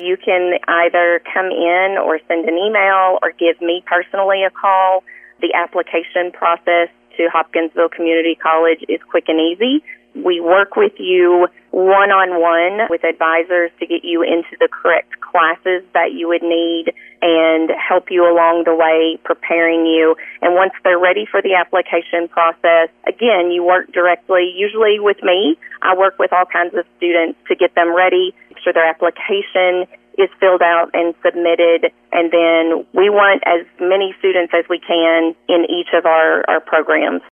You can either come in or send an email or give me personally a call. The application process to Hopkinsville Community College is quick and easy. We work with you one-on-one with advisors to get you into the correct classes that you would need and help you along the way, preparing you. And once they're ready for the application process, again, you work directly, usually with me. I work with all kinds of students to get them ready, make sure their application is filled out and submitted, and then we want as many students as we can in each of our programs.